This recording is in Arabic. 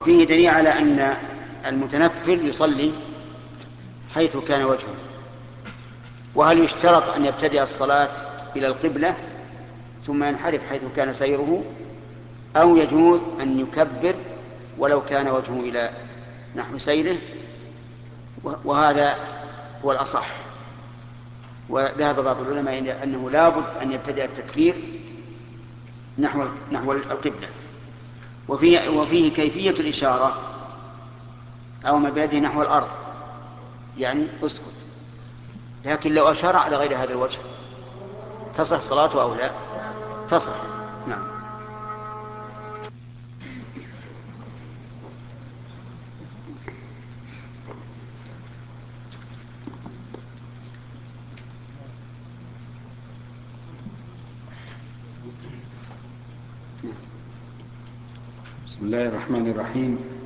فيه دليل على أن المتنفل يصلي حيث كان وجهه. وهل يشترط أن يبتدئ الصلاة إلى القبلة ثم ينحرف حيث كان سيره، أو يجوز أن يكبر ولو كان وجهه إلى نحو سيره؟ وهذا هو الأصح. وذهب بعض العلماء إلى أنه لا بد أن يبتدئ التكبير نحو القبلة. وفيه كيفية الإشارة، أو ما بيده نحو الأرض، يعني اسكت. لكن لو أشار على غير هذا الوجه تصح صلاته أو لا؟ تصح. نعم. بسم الله الرحمن الرحيم.